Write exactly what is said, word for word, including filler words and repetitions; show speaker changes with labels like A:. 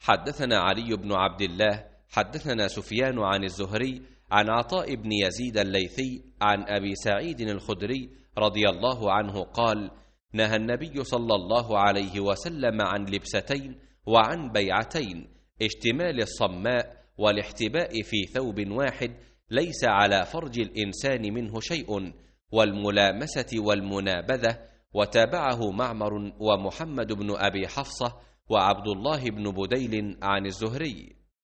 A: حدثنا علي بن عبد الله حدثنا سفيان عن الزهري عن عطاء بن يزيد الليثي عن أبي سعيد الخدري رضي الله عنه قال: نهى النبي صلى الله عليه وسلم عن لبستين وعن بيعتين: اشتمال الصماء والاحتباء في ثوب واحد ليس على فرج الإنسان منه شيء، والملامسة والمنابذة. وتابعه معمر ومحمد بن أبي حفصة وعبد الله بن بديل عن الزهري.